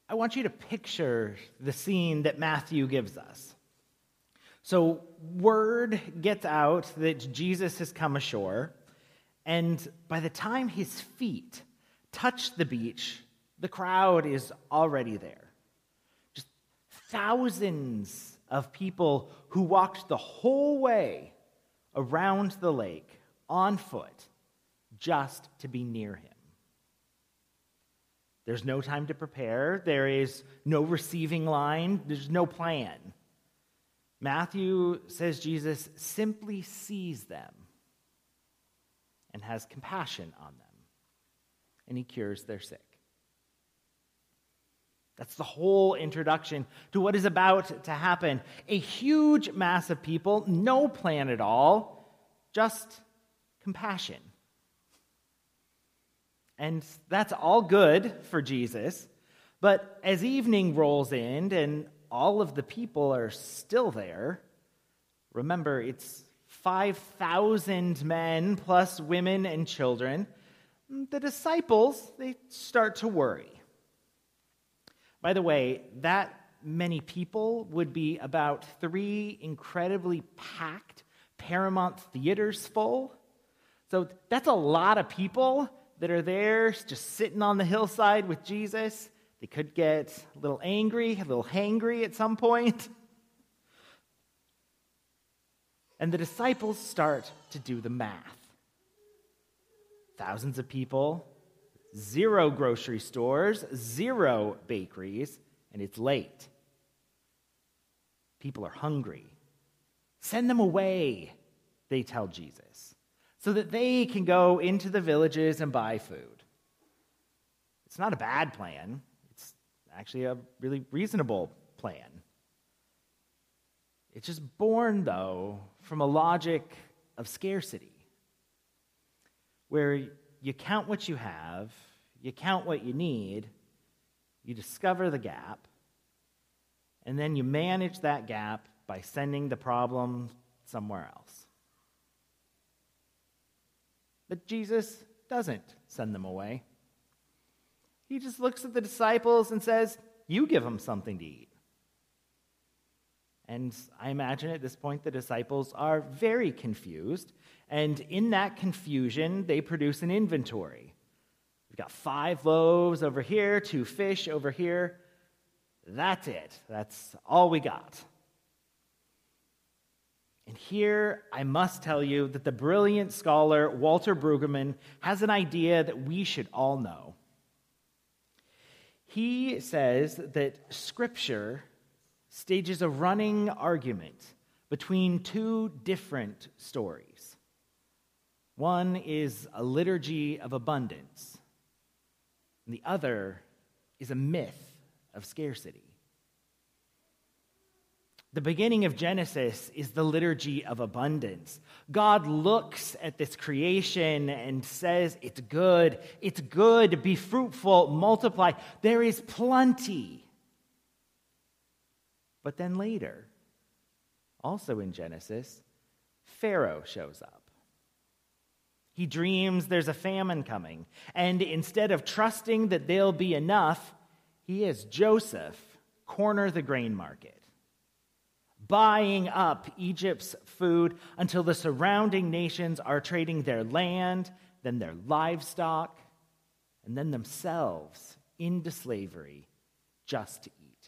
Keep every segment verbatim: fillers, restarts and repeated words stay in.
I want you to picture the scene that Matthew gives us. So word gets out that Jesus has come ashore, and by the time his feet touch the beach, the crowd is already there. Just thousands of people who walked the whole way around the lake on foot just to be near him. There's no time to prepare. There is no receiving line. There's no plan. Matthew says Jesus simply sees them and has compassion on them, and he cures their sick. That's the whole introduction to what is about to happen. A huge mass of people, no plan at all, just compassion. And that's all good for Jesus. But as evening rolls in and all of the people are still there, remember, it's five thousand men plus women and children. The disciples, they start to worry. By the way, that many people would be about three incredibly packed Paramount theaters full. So that's a lot of people that are there just sitting on the hillside with Jesus. They could get a little angry, a little hangry at some point. And the disciples start to do the math. Thousands of people, zero grocery stores, zero bakeries, and it's late. People are hungry. Send them away, they tell Jesus, so that they can go into the villages and buy food. It's not a bad plan. It's actually a really reasonable plan. It's just born, though, from a logic of scarcity, where you count what you have, you count what you need, you discover the gap, and then you manage that gap by sending the problem somewhere else. But Jesus doesn't send them away. He just looks at the disciples and says, "You give them something to eat." And I imagine at this point the disciples are very confused, and in that confusion, they produce an inventory. We've got five loaves over here, two fish over here. That's it. That's all we got. And here, I must tell you that the brilliant scholar Walter Brueggemann has an idea that we should all know. He says that Scripture stages a running argument between two different stories. One is a liturgy of abundance, and the other is a myth of scarcity. The beginning of Genesis is the liturgy of abundance. God looks at this creation and says, "It's good, it's good, be fruitful, multiply, there is plenty." But then later, also in Genesis, Pharaoh shows up. He dreams there's a famine coming, and instead of trusting that there'll be enough, he has Joseph corner the grain market, buying up Egypt's food until the surrounding nations are trading their land, then their livestock, and then themselves into slavery just to eat.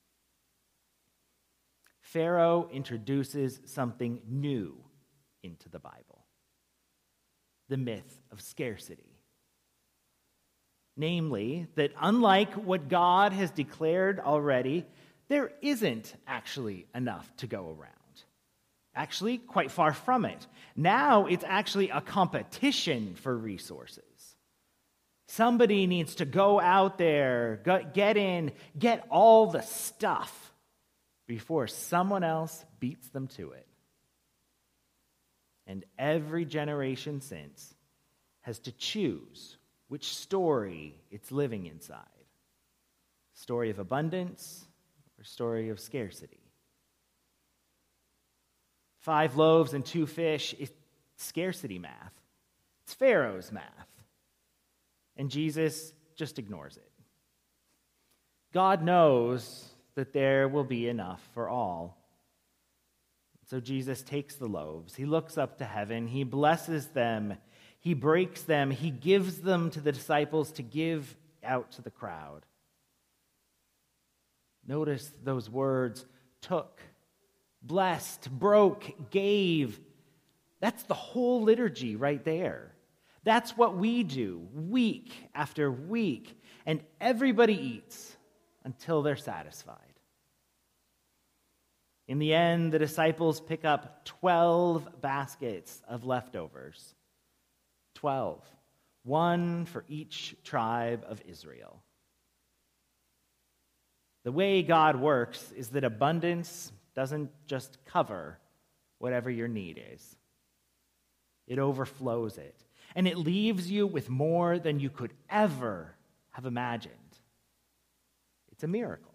Pharaoh introduces something new into the Bible: the myth of scarcity. Namely, that unlike what God has declared already, there isn't actually enough to go around. Actually, quite far from it. Now it's actually a competition for resources. Somebody needs to go out there, get in, get all the stuff before someone else beats them to it. And every generation since has to choose which story it's living inside. Story of abundance or story of scarcity. Five loaves and two fish is scarcity math. It's Pharaoh's math. And Jesus just ignores it. God knows that there will be enough for all. So Jesus takes the loaves, he looks up to heaven, he blesses them, he breaks them, he gives them to the disciples to give out to the crowd. Notice those words, took, blessed, broke, gave. That's the whole liturgy right there. That's what we do week after week, and everybody eats until they're satisfied. In the end, the disciples pick up twelve baskets of leftovers. Twelve. One for each tribe of Israel. The way God works is that abundance doesn't just cover whatever your need is. It overflows it. And it leaves you with more than you could ever have imagined. It's a miracle.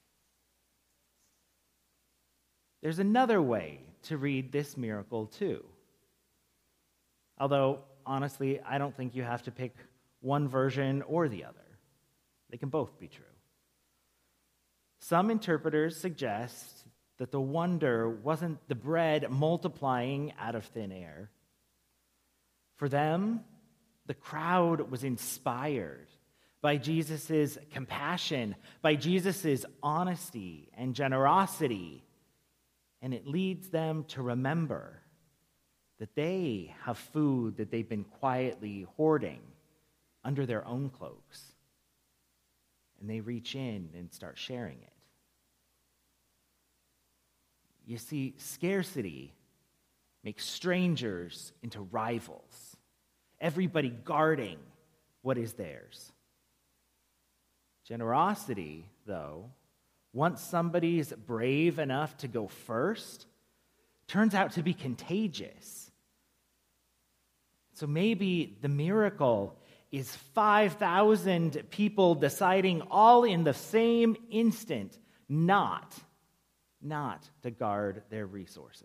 There's another way to read this miracle too. Although, honestly, I don't think you have to pick one version or the other. They can both be true. Some interpreters suggest that the wonder wasn't the bread multiplying out of thin air. For them, the crowd was inspired by Jesus' compassion, by Jesus' honesty and generosity, and it leads them to remember that they have food that they've been quietly hoarding under their own cloaks. And they reach in and start sharing it. You see, scarcity makes strangers into rivals, everybody guarding what is theirs. Generosity, though, once somebody's brave enough to go first, turns out to be contagious. So maybe the miracle is five thousand people deciding all in the same instant not, not to guard their resources.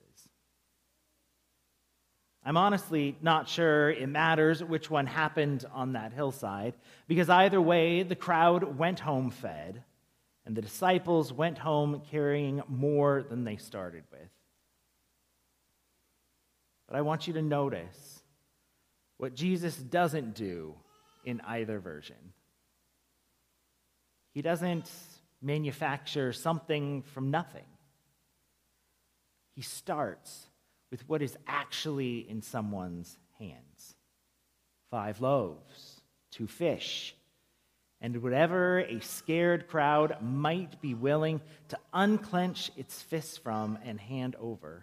I'm honestly not sure it matters which one happened on that hillside, because either way, the crowd went home fed, and the disciples went home carrying more than they started with. But I want you to notice what Jesus doesn't do in either version. He doesn't manufacture something from nothing. He starts with what is actually in someone's hands. Five loaves, two fish, and whatever a scared crowd might be willing to unclench its fists from and hand over.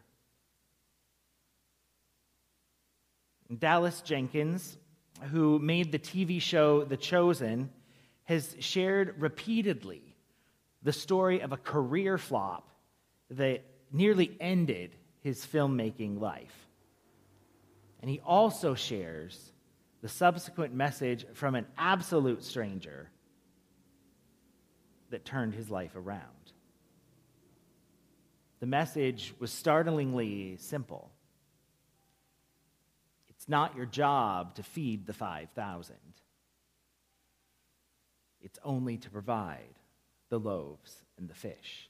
Dallas Jenkins, who made the T V show The Chosen, has shared repeatedly the story of a career flop that nearly ended his filmmaking life. And he also shares the subsequent message from an absolute stranger that turned his life around. The message was startlingly simple. It's not your job to feed the five thousand. It's only to provide the loaves and the fish.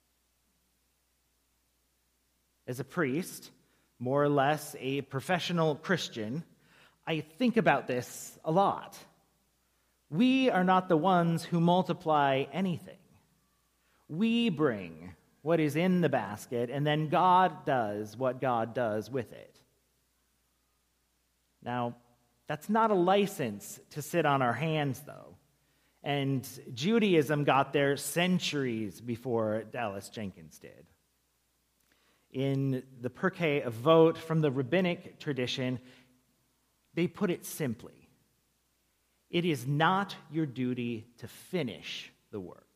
As a priest, more or less a professional Christian, I think about this a lot. We are not the ones who multiply anything. We bring what is in the basket, and then God does what God does with it. Now, that's not a license to sit on our hands, though. And Judaism got there centuries before Dallas Jenkins did. In the Pirkei Avot from the rabbinic tradition, they put it simply. It is not your duty to finish the work.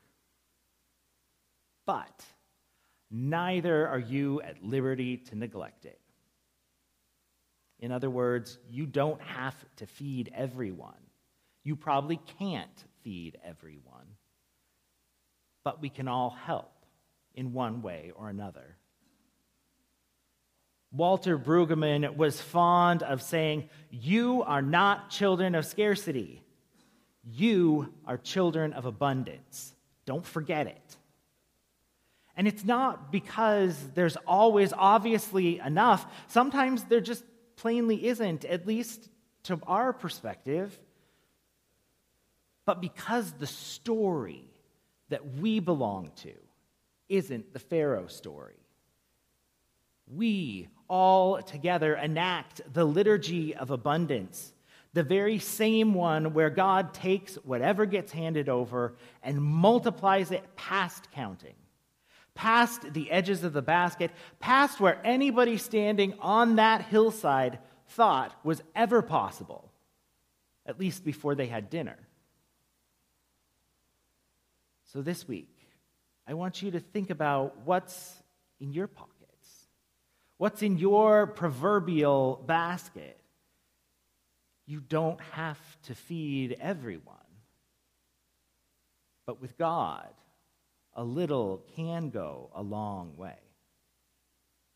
But neither are you at liberty to neglect it. In other words, you don't have to feed everyone. You probably can't feed everyone. But we can all help in one way or another. Walter Brueggemann was fond of saying, "You are not children of scarcity. You are children of abundance. don't forget it. And it's not because there's always obviously enough. Sometimes there just plainly isn't, at least to our perspective. But because the story that we belong to isn't the Pharaoh story. We all together enact the liturgy of abundance, the very same one where God takes whatever gets handed over and multiplies it past counting, past the edges of the basket, past where anybody standing on that hillside thought was ever possible, at least before they had dinner. So this week, I want you to think about what's in your pockets, what's in your proverbial basket. You don't have to feed everyone, but with God, a little can go a long way.